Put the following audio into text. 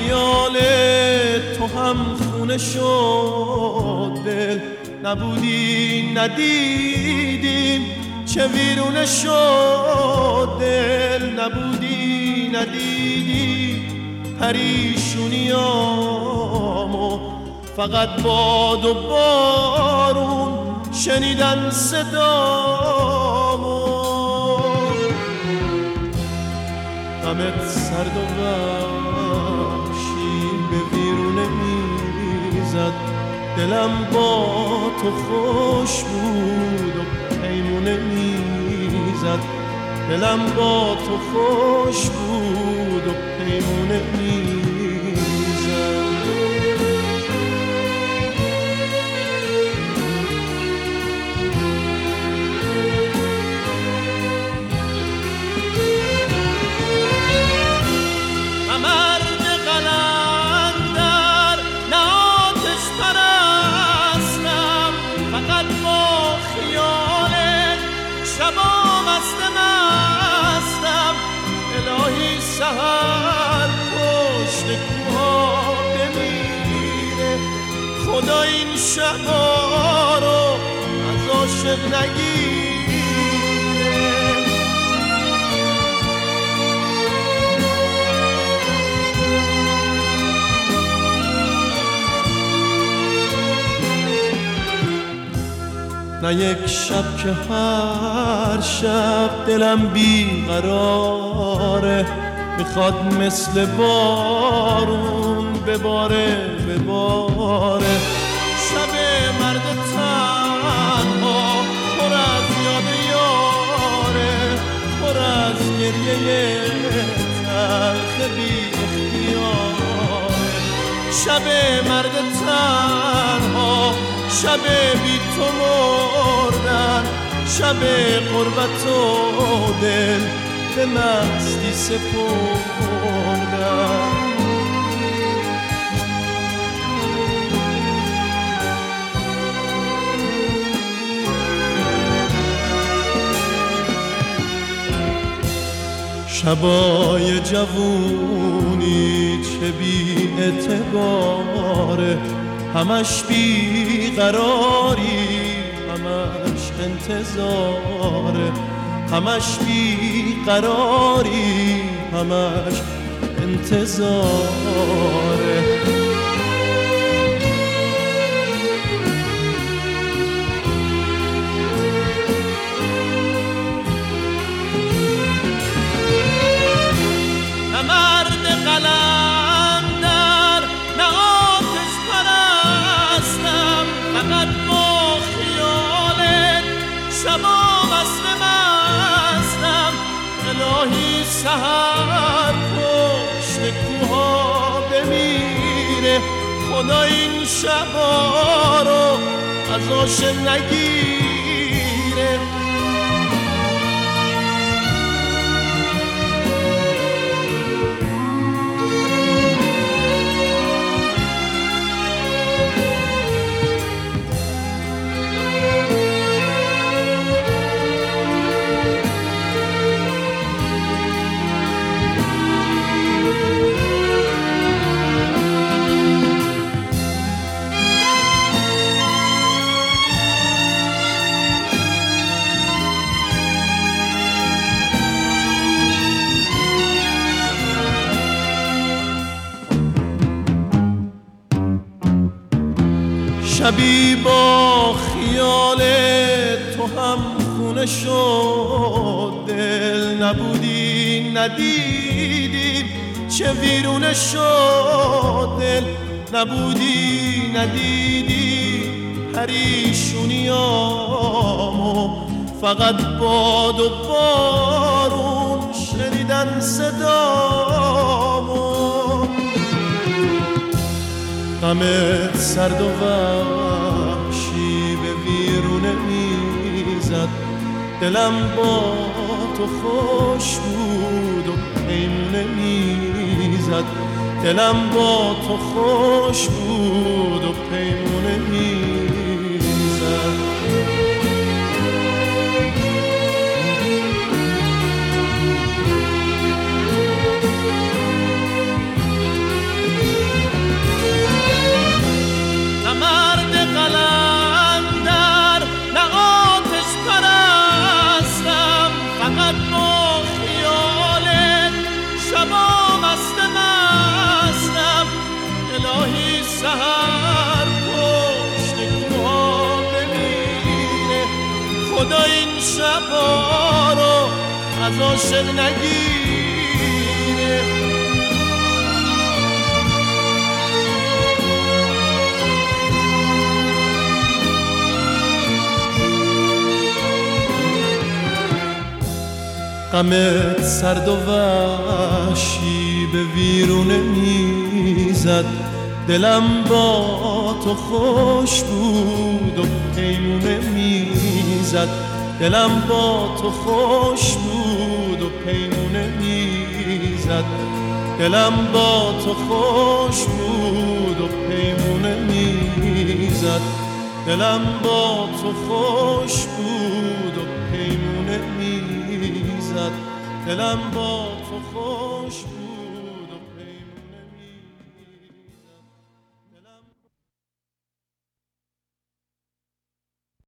خیال تو هم خونه شد دل، نبودی ندیدیم چه ویرونه شد دل، نبودی ندیدی پریشونیامو، فقط باد و بارون شنیدن صدامو. غمت سرد و وحشی به ویرونه میزد، دلم با تو خوش بود و پیمونه میزد، دلم با تو خوش بود و پیمونه میزد. سهر پشت کوها بمیره، خدا این شبا رو از عاشق نگیره. نه یک شب که هر شب دلم بیقراره، میخواد مثل بارون بباره بباره. شب مرد تنها پر از یاد یاره، پر از گریه تلخ بی اختیاره. شب مرد تنها، شب بی تو مردن، شب غربت و دل به مستی سپردن. شبای جوونی چه بی اعتباره، همش بی قراری، همش انتظاره، همش بی قراری، همش انتظاره. نه مرد قلندر نه آتش پرستم، فقط با خیالت شبا وصل مستم. الهی سهر پشت کوها بمیره، خدا این شبا رو از عاشق نگیره. شبی با خیال تو هم خونه شد دل، نبودی ندیدی چه ویرونه شد دل، نبودی ندیدی پریشونیامو، فقط باد و بارون شنیدن صدامو. غمت سرد و وحشی به ویرونه میزد، دلم با تو خوش بود و پیمونه میزد، دلم با تو خوش بود و پیمونه میزد. صبا رو از عاشق نگیره. غمت سرد و وحشی به ویرونه میزد، دلم با تو خوش بود و پیمونه میزد. دلم با تو خوش بود و پیمونه میزد. دلم با تو خوش بود و پیمونه میزد. دلم با تو خوش بود و پیمونه میزد. دلم با تو خوش